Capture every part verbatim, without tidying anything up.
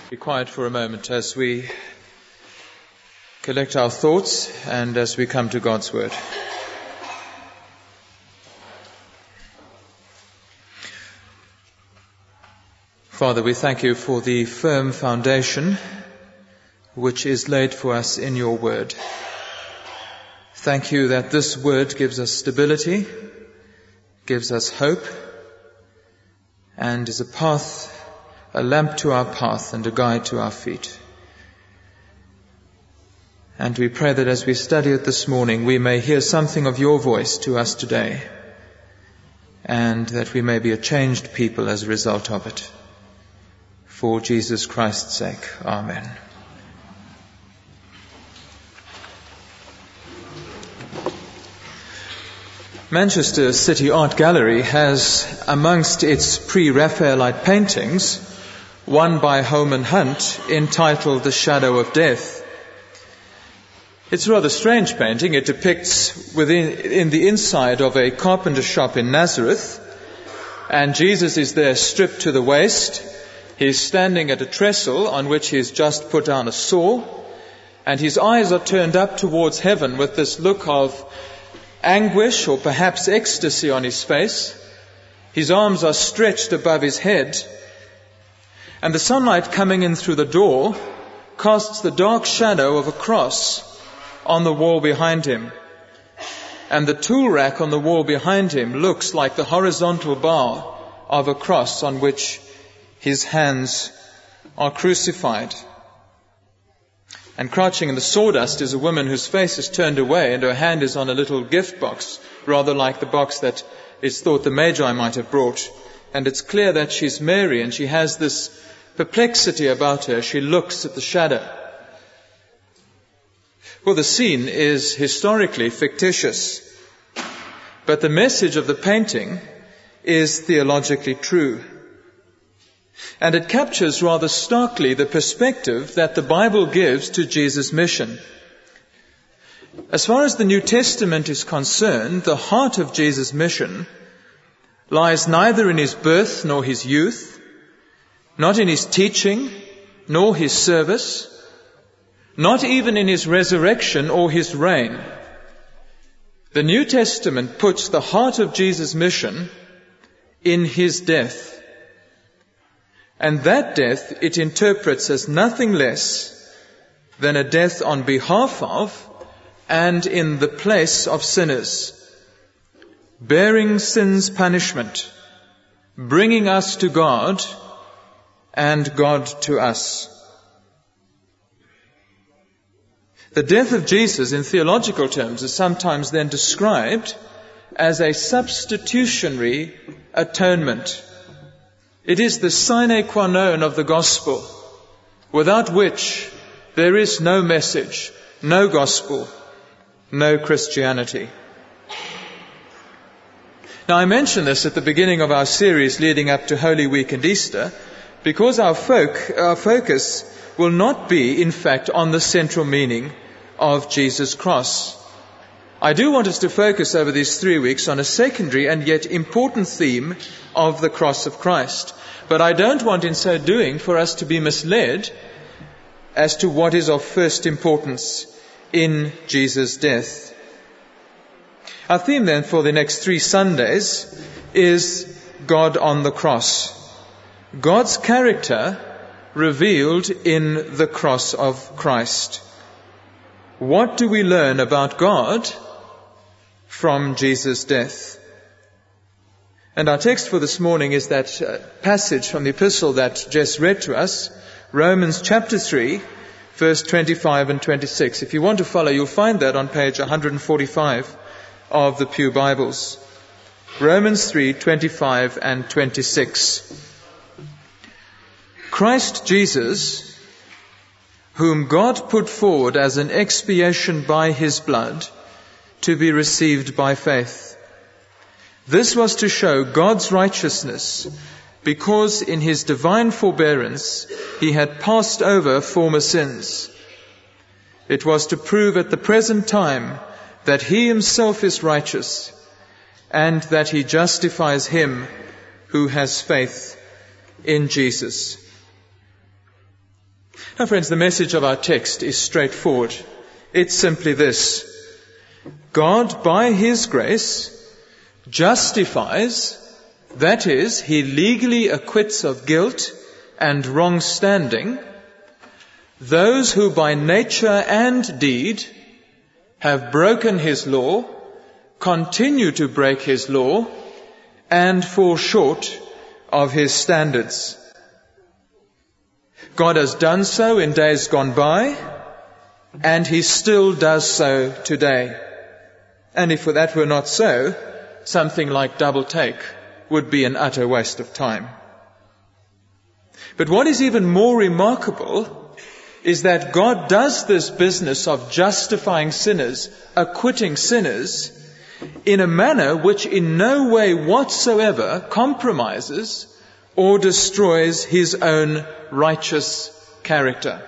Be quiet for a moment as we collect our thoughts and as we come to God's Word. Father, we thank you for the firm foundation which is laid for us in your Word. Thank you that this Word gives us stability, gives us hope, and is a path, a lamp to our path and a guide to our feet. And we pray that as we study it this morning, we may hear something of your voice to us today, and that we may be a changed people as a result of it. For Jesus Christ's sake. Amen. Manchester City Art Gallery has amongst its pre-Raphaelite paintings one by Holman Hunt entitled The Shadow of Death. It's a rather strange painting. It depicts within in the inside of a carpenter shop in Nazareth, and Jesus is there stripped to the waist. He's standing at a trestle on which he's just put down a saw, and his eyes are turned up towards heaven with this look of anguish or perhaps ecstasy on his face. His arms are stretched above his head, and the sunlight coming in through the door casts the dark shadow of a cross on the wall behind him. And the tool rack on the wall behind him looks like the horizontal bar of a cross on which his hands are crucified. And crouching in the sawdust is a woman whose face is turned away and her hand is on a little gift box, rather like the box that it's thought the Magi might have brought. And it's clear that she's Mary, and she has this perplexity about her. She looks at the shadow. Well, the scene is historically fictitious, but the message of the painting is theologically true. And it captures rather starkly the perspective that the Bible gives to Jesus' mission. As far as the New Testament is concerned, the heart of Jesus' mission lies neither in his birth nor his youth, not in his teaching nor his service, not even in his resurrection or his reign. The New Testament puts the heart of Jesus' mission in his death. And that death it interprets as nothing less than a death on behalf of and in the place of sinners, bearing sin's punishment, bringing us to God and God to us. The death of Jesus in theological terms is sometimes then described as a substitutionary atonement. It is the sine qua non of the gospel, without which there is no message, no gospel, no Christianity. Now, I mention this at the beginning of our series leading up to Holy Week and Easter, because our, folk, our focus will not be, in fact, on the central meaning of Jesus' cross. I do want us to focus over these three weeks on a secondary and yet important theme of the cross of Christ. But I don't want in so doing for us to be misled as to what is of first importance in Jesus' death. Our theme then for the next three Sundays is God on the cross. God's character revealed in the cross of Christ. What do we learn about God from Jesus' death? And our text for this morning is that uh, passage from the epistle that Jess read to us, Romans chapter three, verse twenty-five and twenty-six. If you want to follow, you'll find that on page one forty-five of the Pew Bibles. Romans three, twenty-five and twenty-six. Christ Jesus, whom God put forward as an expiation by his blood, to be received by faith. This was to show God's righteousness, because in his divine forbearance he had passed over former sins. It was to prove at the present time that he himself is righteous, and that he justifies him who has faith in Jesus. Now, friends, the message of our text is straightforward. It's simply this: God, by His grace, justifies, that is, He legally acquits of guilt and wrong standing, those who by nature and deed have broken His law, continue to break His law, and fall short of His standards. God has done so in days gone by, and He still does so today. And if that were not so, something like double take would be an utter waste of time. But what is even more remarkable is that God does this business of justifying sinners, acquitting sinners, in a manner which in no way whatsoever compromises or destroys His own righteous character.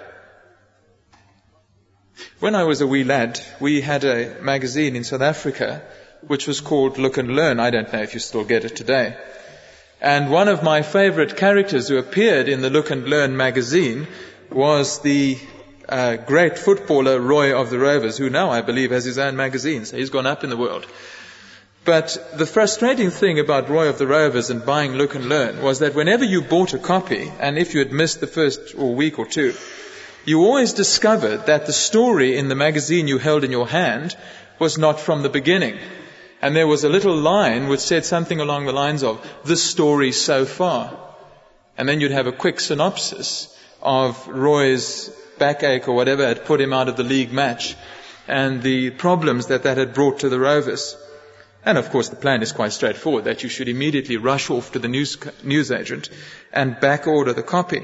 When I was a wee lad, we had a magazine in South Africa which was called Look and Learn. I don't know if you still get it today. And one of my favorite characters who appeared in the Look and Learn magazine was the uh, great footballer Roy of the Rovers, who now I believe has his own magazine, so he's gone up in the world. But the frustrating thing about Roy of the Rovers and buying Look and Learn was that whenever you bought a copy, and if you had missed the first or week or two, you always discovered that the story in the magazine you held in your hand was not from the beginning. And there was a little line which said something along the lines of, "The story so far." And then you'd have a quick synopsis of Roy's backache or whatever had put him out of the league match and the problems that that had brought to the Rovers. And of course the plan is quite straightforward, that you should immediately rush off to the news, newsagent and back order the copy.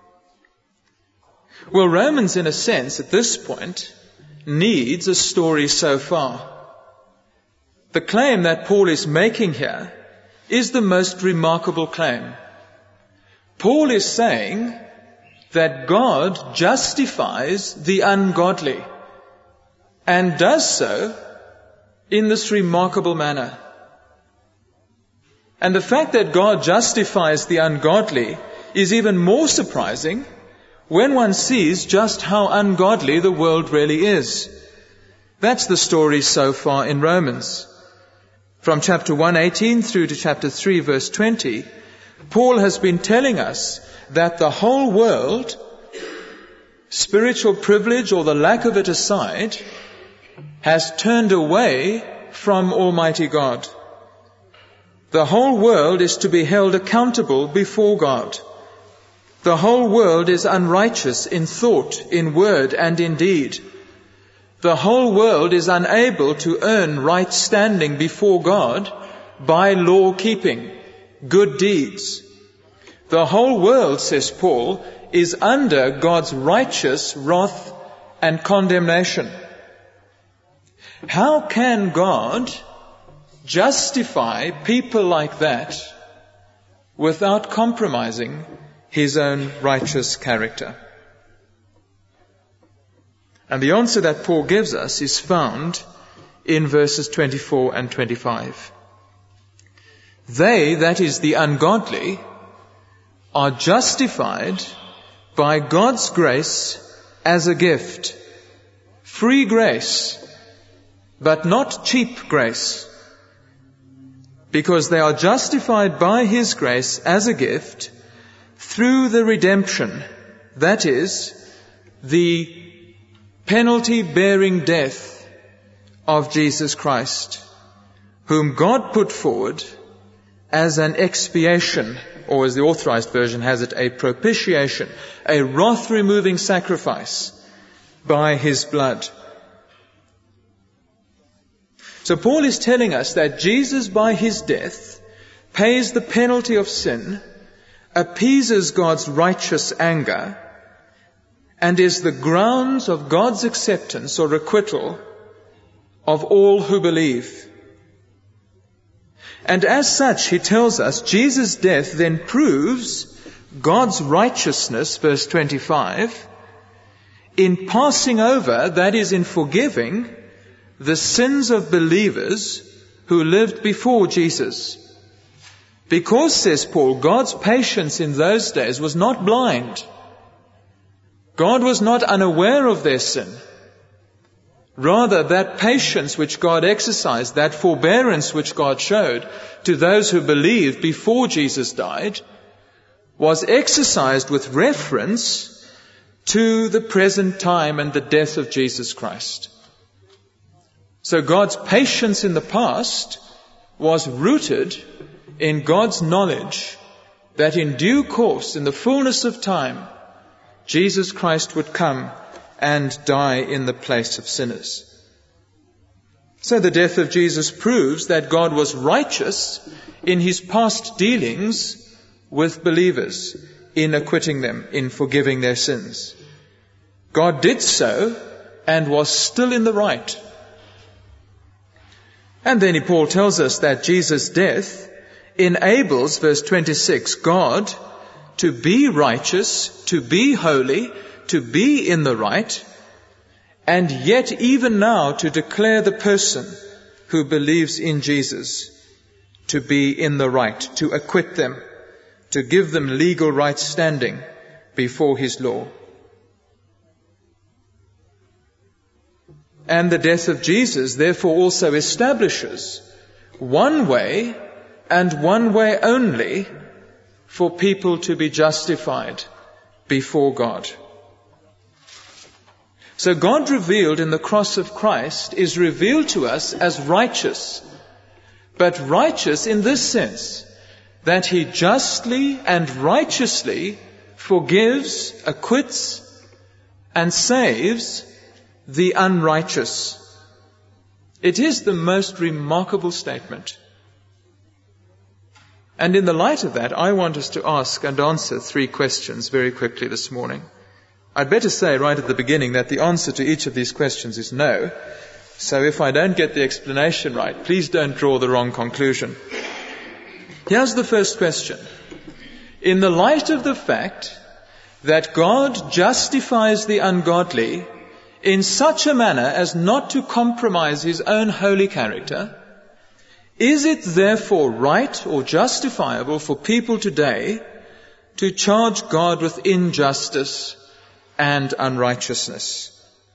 Well, Romans, in a sense, at this point, needs a story so far. The claim that Paul is making here is the most remarkable claim. Paul is saying that God justifies the ungodly, and does so in this remarkable manner. And the fact that God justifies the ungodly is even more surprising when one sees just how ungodly the world really is. That's the story so far in Romans. From chapter one eighteen through to chapter three verse twenty, Paul has been telling us that the whole world, spiritual privilege or the lack of it aside, has turned away from Almighty God. The whole world is to be held accountable before God. The whole world is unrighteous in thought, in word, and in deed. The whole world is unable to earn right standing before God by law keeping, good deeds. The whole world, says Paul, is under God's righteous wrath and condemnation. How can God justify people like that without compromising His own righteous character? And the answer that Paul gives us is found in verses twenty-four and twenty-five. They, that is the ungodly, are justified by God's grace as a gift. Free grace, but not cheap grace. Because they are justified by His grace as a gift through the redemption, that is, the penalty-bearing death of Jesus Christ, whom God put forward as an expiation, or as the Authorized Version has it, a propitiation, a wrath-removing sacrifice by His blood. So Paul is telling us that Jesus, by His death, pays the penalty of sin, appeases God's righteous anger, and is the grounds of God's acceptance or acquittal of all who believe. And as such, he tells us, Jesus' death then proves God's righteousness, verse twenty-five, in passing over, that is, in forgiving, the sins of believers who lived before Jesus. Because, says Paul, God's patience in those days was not blind. God was not unaware of their sin. Rather, that patience which God exercised, that forbearance which God showed to those who believed before Jesus died, was exercised with reference to the present time and the death of Jesus Christ. So God's patience in the past was rooted in God's knowledge that in due course, in the fullness of time, Jesus Christ would come and die in the place of sinners. So the death of Jesus proves that God was righteous in his past dealings with believers, in acquitting them, in forgiving their sins. God did so and was still in the right. And then Paul tells us that Jesus' death enables, verse twenty-six, God to be righteous, to be holy, to be in the right, and yet even now to declare the person who believes in Jesus to be in the right, to acquit them, to give them legal right standing before his law. And the death of Jesus therefore also establishes one way and one way only for people to be justified before God. So God revealed in the cross of Christ is revealed to us as righteous, but righteous in this sense, that he justly and righteously forgives, acquits, and saves the unrighteous. It is the most remarkable statement. And in the light of that, I want us to ask and answer three questions very quickly this morning. I'd better say right at the beginning that the answer to each of these questions is no. So if I don't get the explanation right, please don't draw the wrong conclusion. Here's the first question. In the light of the fact that God justifies the ungodly in such a manner as not to compromise his own holy character, is it therefore right or justifiable for people today to charge God with injustice and unrighteousness?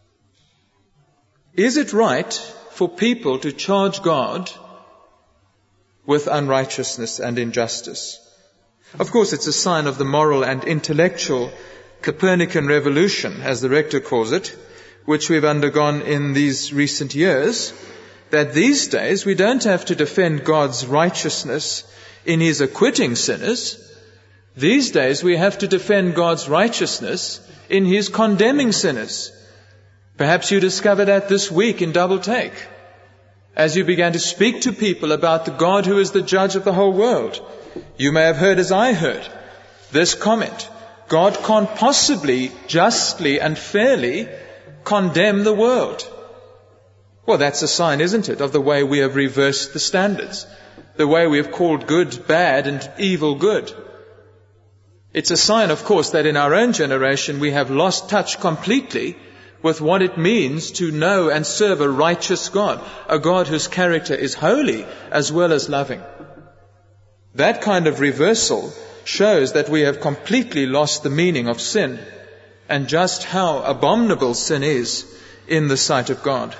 Is it right for people to charge God with unrighteousness and injustice? Of course, it's a sign of the moral and intellectual Copernican revolution, as the rector calls it, which we've undergone in these recent years, that these days we don't have to defend God's righteousness in his acquitting sinners. These days we have to defend God's righteousness in his condemning sinners. Perhaps you discovered that this week in Double Take, as you began to speak to people about the God who is the judge of the whole world. You may have heard, as I heard, this comment: God can't possibly justly and fairly condemn the world. Well, that's a sign, isn't it, of the way we have reversed the standards, the way we have called good bad and evil good. It's a sign, of course, that in our own generation we have lost touch completely with what it means to know and serve a righteous God, a God whose character is holy as well as loving. That kind of reversal shows that we have completely lost the meaning of sin and just how abominable sin is in the sight of God.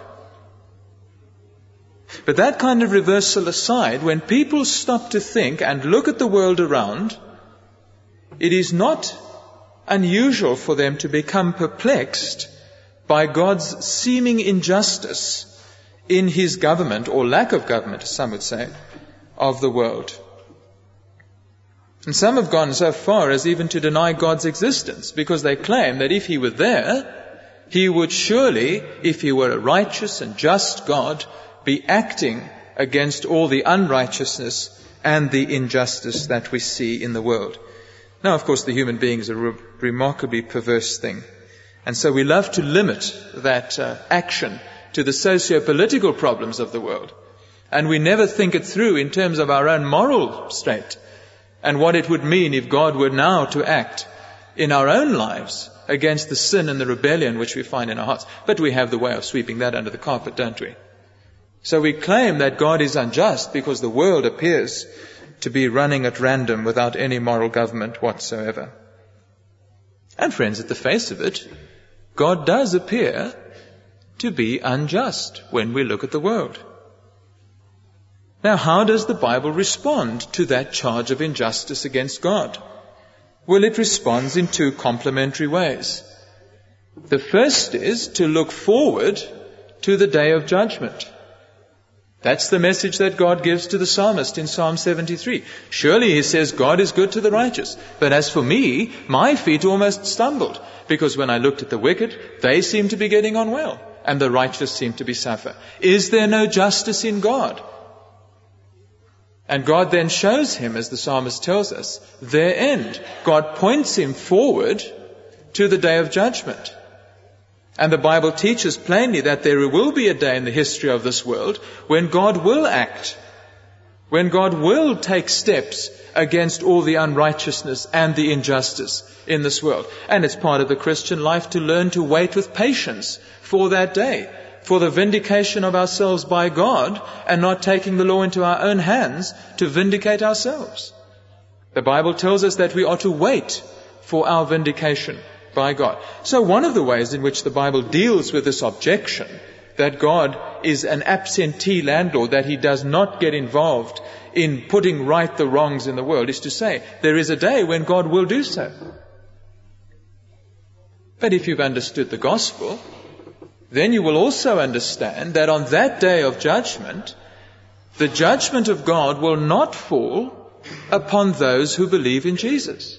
But that kind of reversal aside, when people stop to think and look at the world around, it is not unusual for them to become perplexed by God's seeming injustice in his government, or lack of government, as some would say, of the world. And some have gone so far as even to deny God's existence, because they claim that if he were there, he would surely, if he were a righteous and just God, be acting against all the unrighteousness and the injustice that we see in the world. Now, of course, the human being is a re- remarkably perverse thing. And so we love to limit that uh, action to the socio-political problems of the world. And we never think it through in terms of our own moral state and what it would mean if God were now to act in our own lives against the sin and the rebellion which we find in our hearts. But we have the way of sweeping that under the carpet, don't we? So we claim that God is unjust because the world appears to be running at random without any moral government whatsoever. And friends, at the face of it, God does appear to be unjust when we look at the world. Now, how does the Bible respond to that charge of injustice against God? Well, it responds in two complementary ways. The first is to look forward to the day of judgment. That's the message that God gives to the psalmist in Psalm seventy-three. Surely, he says, God is good to the righteous. But as for me, my feet almost stumbled, because when I looked at the wicked, they seem to be getting on well, and the righteous seem to be suffer. Is there no justice in God? And God then shows him, as the psalmist tells us, their end. God points him forward to the day of judgment. And the Bible teaches plainly that there will be a day in the history of this world when God will act, when God will take steps against all the unrighteousness and the injustice in this world. And it's part of the Christian life to learn to wait with patience for that day, for the vindication of ourselves by God, and not taking the law into our own hands to vindicate ourselves. The Bible tells us that we are to wait for our vindication by God. So one of the ways in which the Bible deals with this objection that God is an absentee landlord, that he does not get involved in putting right the wrongs in the world, is to say there is a day when God will do so. But if you've understood the gospel, then you will also understand that on that day of judgment, the judgment of God will not fall upon those who believe in Jesus.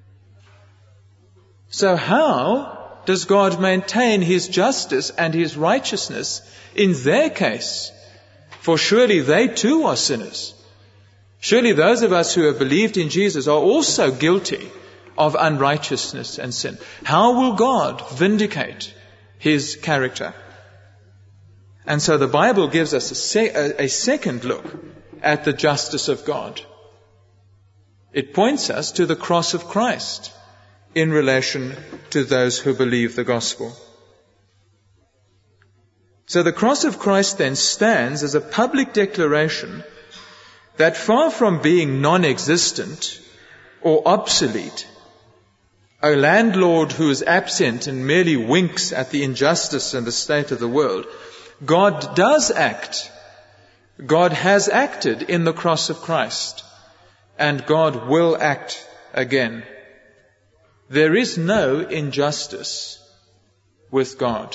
So how does God maintain his justice and his righteousness in their case? For surely they too are sinners. Surely those of us who have believed in Jesus are also guilty of unrighteousness and sin. How will God vindicate his character? And so the Bible gives us a, se- a, a second look at the justice of God. It points us to the cross of Christ in relation to those who believe the gospel. So the cross of Christ then stands as a public declaration that far from being non-existent or obsolete, a landlord who is absent and merely winks at the injustice and the state of the world, God does act. God has acted in the cross of Christ, and God will act again. There is no injustice with God.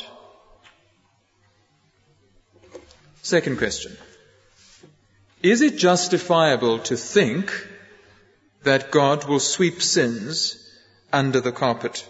Second question. Is it justifiable to think that God will sweep sins under the carpet?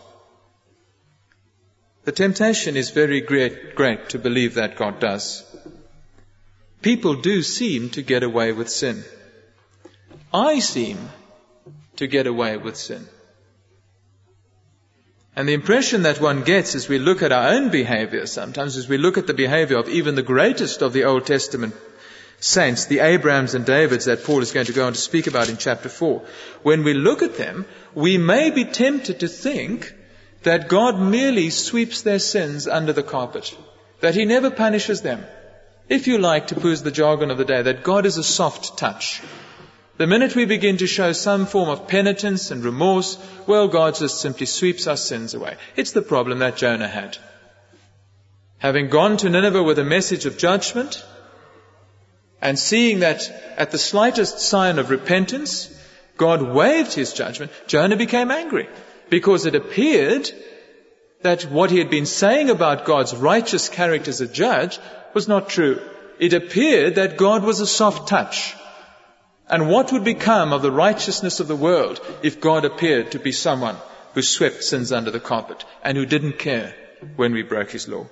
The temptation is very great, great to believe that God does. People do seem to get away with sin. I seem to get away with sin. And the impression that one gets as we look at our own behavior sometimes, as we look at the behavior of even the greatest of the Old Testament saints, the Abrahams and Davids that Paul is going to go on to speak about in chapter four, when we look at them, we may be tempted to think that God merely sweeps their sins under the carpet, that he never punishes them. If you like, to use the jargon of the day, that God is a soft touch. The minute we begin to show some form of penitence and remorse, well, God just simply sweeps our sins away. It's the problem that Jonah had. Having gone to Nineveh with a message of judgment, and seeing that at the slightest sign of repentance, God waived his judgment, Jonah became angry, because it appeared that what he had been saying about God's righteous character as a judge was not true. It appeared that God was a soft touch. And what would become of the righteousness of the world if God appeared to be someone who swept sins under the carpet and who didn't care when we broke his law?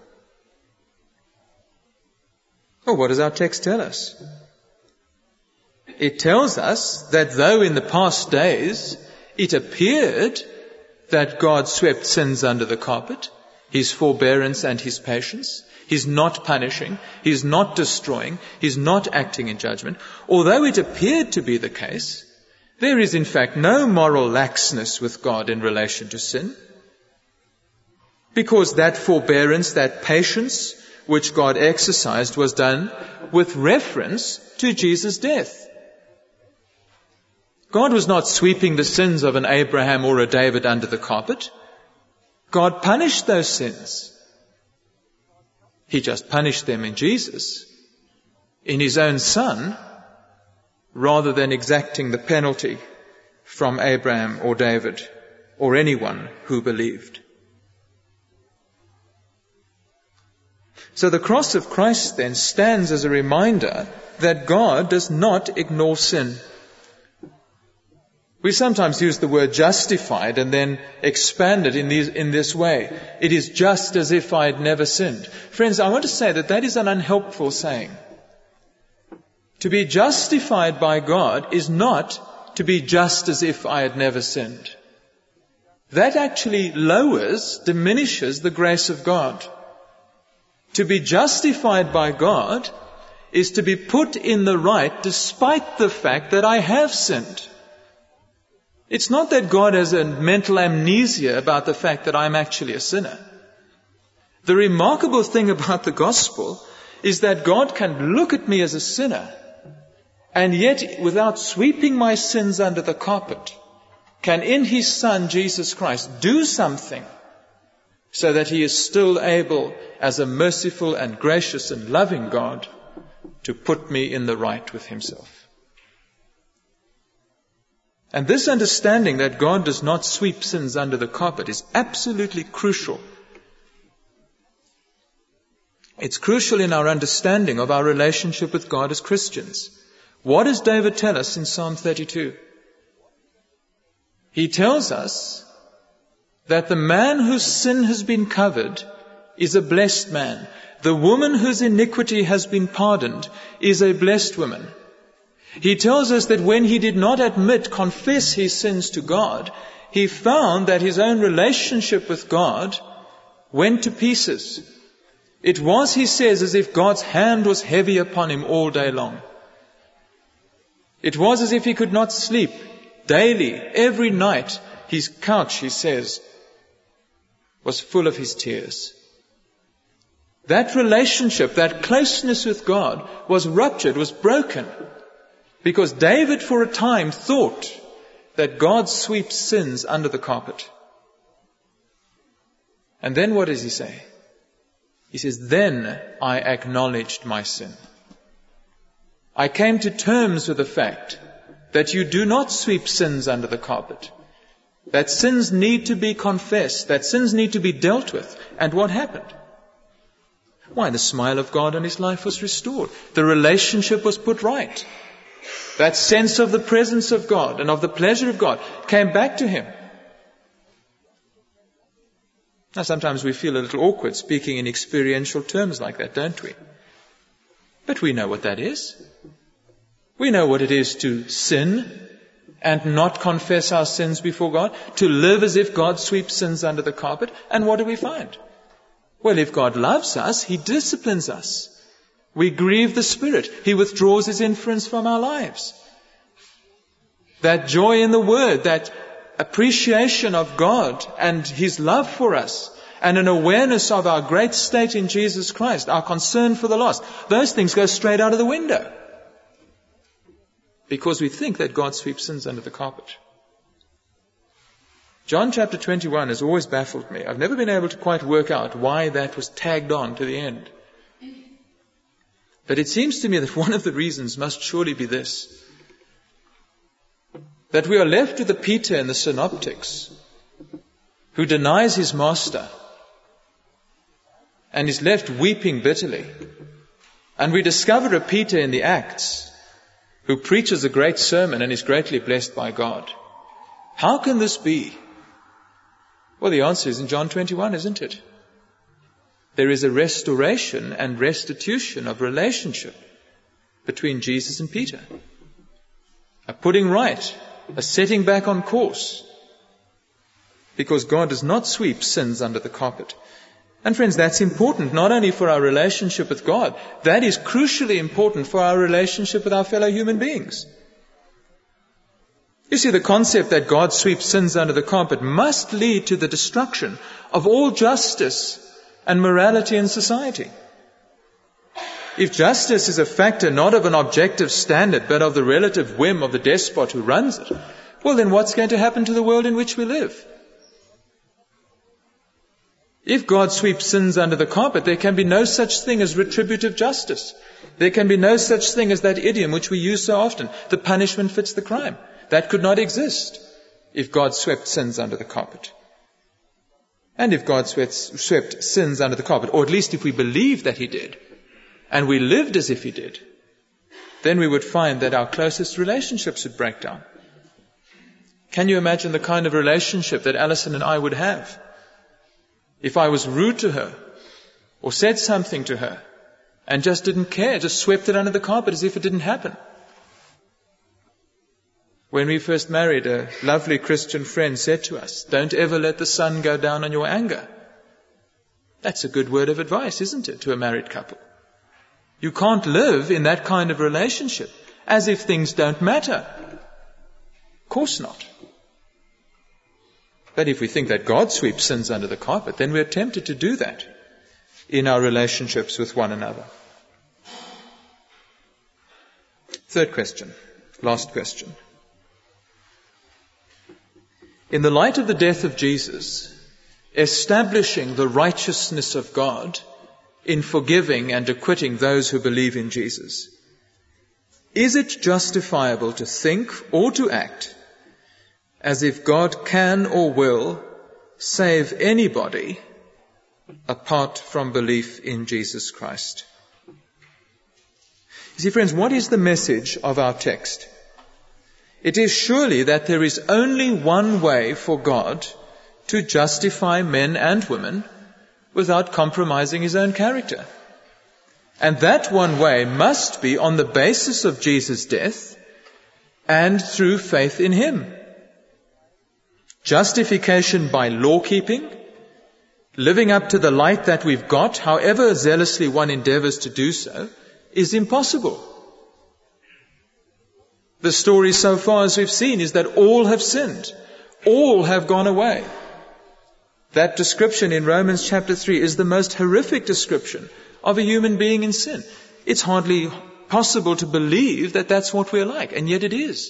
Well, what does our text tell us? It tells us that though in the past days it appeared that God swept sins under the carpet, his forbearance and his patience, he's not punishing, he's not destroying, he's not acting in judgment. Although it appeared to be the case, there is in fact no moral laxness with God in relation to sin, because that forbearance, that patience which God exercised was done with reference to Jesus' death. God was not sweeping the sins of an Abraham or a David under the carpet. God punished those sins. He just punished them in Jesus, in His own Son, rather than exacting the penalty from Abraham or David or anyone who believed. So the cross of Christ then stands as a reminder that God does not ignore sin. We sometimes use the word justified and then expand it in, these, in this way. It is just as if I had never sinned. Friends, I want to say that that is an unhelpful saying. To be justified by God is not to be just as if I had never sinned. That actually lowers, diminishes the grace of God. To be justified by God is to be put in the right despite the fact that I have sinned. It's not that God has a mental amnesia about the fact that I'm actually a sinner. The remarkable thing about the gospel is that God can look at me as a sinner, and yet without sweeping my sins under the carpet, can in His Son Jesus Christ do something so that He is still able, as a merciful and gracious and loving God, to put me in the right with Himself. And this understanding that God does not sweep sins under the carpet is absolutely crucial. It's crucial in our understanding of our relationship with God as Christians. What does David tell us in Psalm thirty-two? He tells us that the man whose sin has been covered is a blessed man. The woman whose iniquity has been pardoned is a blessed woman. He tells us that when he did not admit, confess his sins to God, he found that his own relationship with God went to pieces. It was, he says, as if God's hand was heavy upon him all day long. It was as if he could not sleep daily, every night. His couch, he says, was full of his tears. That relationship, that closeness with God was ruptured, was broken, because David for a time thought that God sweeps sins under the carpet. And then what does he say? He says, then I acknowledged my sin. I came to terms with the fact that you do not sweep sins under the carpet, that sins need to be confessed, that sins need to be dealt with. And what happened? Why, the smile of God on his life was restored. The relationship was put right. That sense of the presence of God and of the pleasure of God came back to him. Now, sometimes we feel a little awkward speaking in experiential terms like that, don't we? But we know what that is. We know what it is to sin and not confess our sins before God, to live as if God sweeps sins under the carpet. And what do we find? Well, if God loves us, He disciplines us. We grieve the Spirit. He withdraws His influence from our lives. That joy in the Word, that appreciation of God and His love for us, and an awareness of our great state in Jesus Christ, our concern for the lost, those things go straight out of the window. Because we think that God sweeps sins under the carpet. John chapter twenty-one has always baffled me. I've never been able to quite work out why that was tagged on to the end. But it seems to me that one of the reasons must surely be this: that we are left with the Peter in the Synoptics who denies his master and is left weeping bitterly. And we discover a Peter in the Acts who preaches a great sermon and is greatly blessed by God. How can this be? Well, the answer is in John twenty-one, isn't it? There is a restoration and restitution of relationship between Jesus and Peter. A putting right, a setting back on course. Because God does not sweep sins under the carpet. And friends, that's important not only for our relationship with God, that is crucially important for our relationship with our fellow human beings. You see, the concept that God sweeps sins under the carpet must lead to the destruction of all justice and morality in society. If justice is a factor not of an objective standard, but of the relative whim of the despot who runs it, well, then what's going to happen to the world in which we live? If God sweeps sins under the carpet, there can be no such thing as retributive justice. There can be no such thing as that idiom which we use so often, the punishment fits the crime. That could not exist if God swept sins under the carpet. And if God swept, swept sins under the carpet, or at least if we believed that He did, and we lived as if He did, then we would find that our closest relationships would break down. Can you imagine the kind of relationship that Alison and I would have if I was rude to her or said something to her and just didn't care, just swept it under the carpet as if it didn't happen? When we first married, a lovely Christian friend said to us, "Don't ever let the sun go down on your anger." That's a good word of advice, isn't it, to a married couple? You can't live in that kind of relationship as if things don't matter. Of course not. But if we think that God sweeps sins under the carpet, then we're tempted to do that in our relationships with one another. Third question, last question. In the light of the death of Jesus, establishing the righteousness of God in forgiving and acquitting those who believe in Jesus, is it justifiable to think or to act as if God can or will save anybody apart from belief in Jesus Christ? You see, friends, what is the message of our text? It is surely that there is only one way for God to justify men and women without compromising His own character. And that one way must be on the basis of Jesus' death and through faith in Him. Justification by law-keeping, living up to the light that we've got, however zealously one endeavors to do so, is impossible. The story so far as we've seen is that all have sinned. All have gone away. That description in Romans chapter three is the most horrific description of a human being in sin. It's hardly possible to believe that that's what we're like, and yet it is.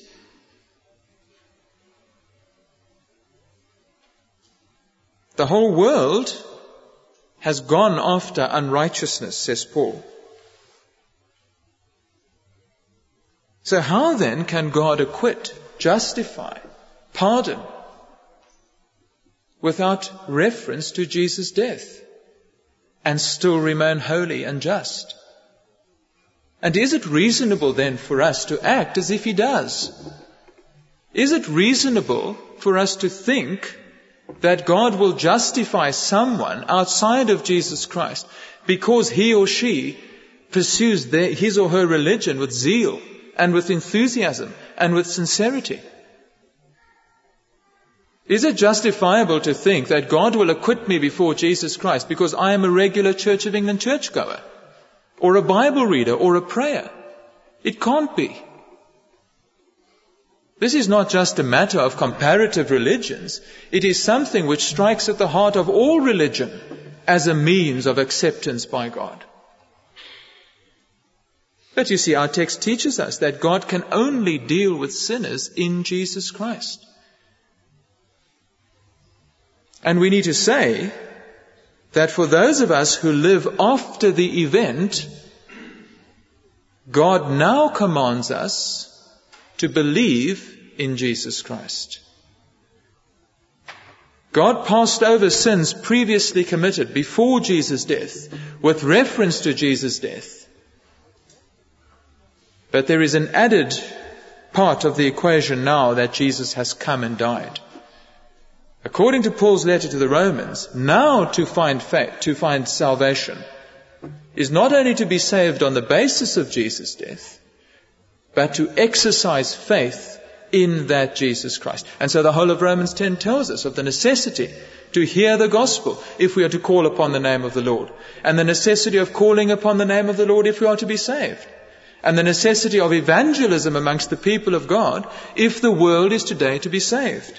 The whole world has gone after unrighteousness, says Paul. So how then can God acquit, justify, pardon without reference to Jesus' death and still remain holy and just? And is it reasonable then for us to act as if He does? Is it reasonable for us to think that God will justify someone outside of Jesus Christ because he or she pursues their, his or her religion with zeal and with enthusiasm and with sincerity? Is it justifiable to think that God will acquit me before Jesus Christ because I am a regular Church of England churchgoer, or a Bible reader, or a prayer? It can't be. This is not just a matter of comparative religions. It is something which strikes at the heart of all religion as a means of acceptance by God. But you see, our text teaches us that God can only deal with sinners in Jesus Christ. And we need to say that for those of us who live after the event, God now commands us to believe in Jesus Christ. God passed over sins previously committed before Jesus' death with reference to Jesus' death. But there is an added part of the equation now that Jesus has come and died. According to Paul's letter to the Romans, now to find faith, to find salvation is not only to be saved on the basis of Jesus' death, but to exercise faith in that Jesus Christ. And so the whole of Romans ten tells us of the necessity to hear the gospel if we are to call upon the name of the Lord, and the necessity of calling upon the name of the Lord if we are to be saved, and the necessity of evangelism amongst the people of God if the world is today to be saved.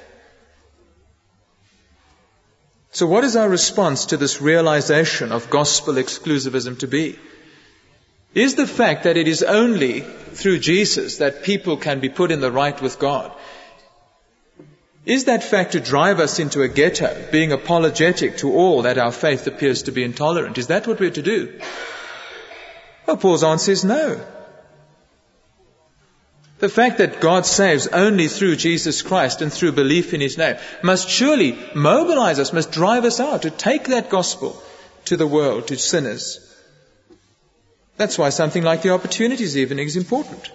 So what is our response to this realization of gospel exclusivism to be? Is the fact that it is only through Jesus that people can be put in the right with God, Is that fact to drive us into a ghetto, being apologetic to all that our faith appears to be intolerant? Is that what we're to do? Well, Paul's answer is no. The fact that God saves only through Jesus Christ and through belief in His name must surely mobilize us, must drive us out to take that gospel to the world, to sinners. That's why something like the Opportunities Evening is important.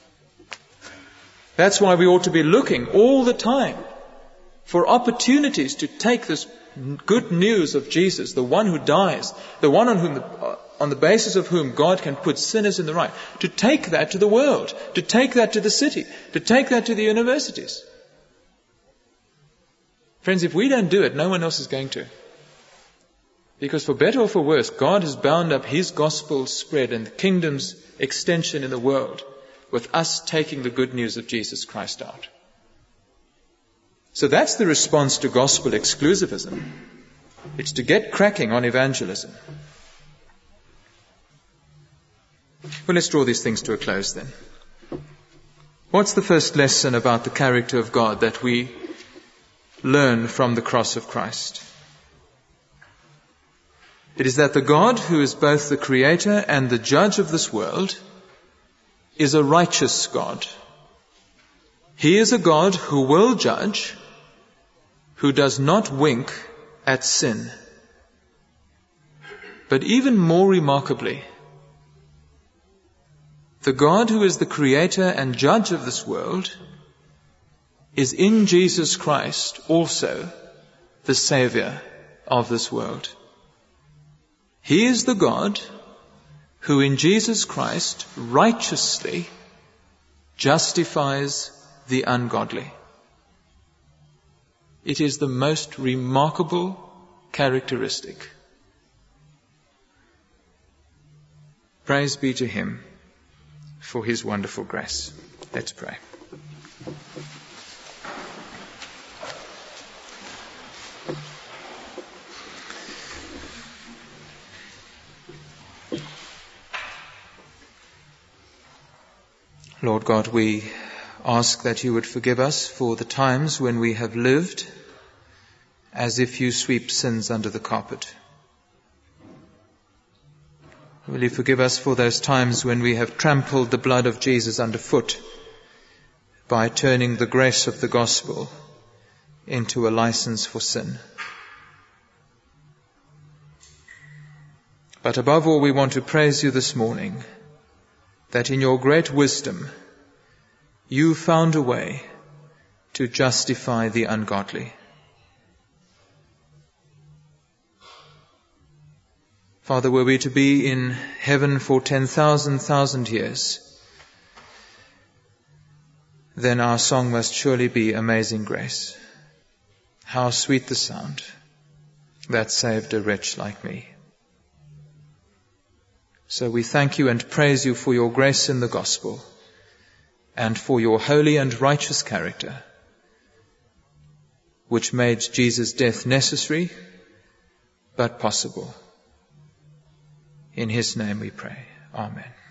That's why we ought to be looking all the time for opportunities to take this good news of Jesus, the one who dies, the one on whom the, on the basis of whom God can put sinners in the right, to take that to the world, to take that to the city, to take that to the universities. Friends, if we don't do it, no one else is going to. Because for better or for worse, God has bound up His gospel spread and the kingdom's extension in the world with us taking the good news of Jesus Christ out. So that's the response to gospel exclusivism. It's to get cracking on evangelism. Well, let's draw these things to a close then. What's the first lesson about the character of God that we learn from the cross of Christ? It is that the God who is both the creator and the judge of this world is a righteous God. He is a God who will judge, who does not wink at sin. But even more remarkably, the God who is the creator and judge of this world is in Jesus Christ also the Savior of this world. He is the God who in Jesus Christ righteously justifies the ungodly. It is the most remarkable characteristic. Praise be to Him for His wonderful grace. Let's pray. Lord God, we ask that You would forgive us for the times when we have lived as if You sweep sins under the carpet. Will You forgive us for those times when we have trampled the blood of Jesus underfoot by turning the grace of the gospel into a license for sin. But above all, we want to praise You this morning that in Your great wisdom You found a way to justify the ungodly. Father, were we to be in heaven for ten thousand thousand years, then our song must surely be Amazing Grace. How sweet the sound that saved a wretch like me. So we thank You and praise You for Your grace in the gospel and for Your holy and righteous character, which made Jesus' death necessary but possible. In His name we pray. Amen.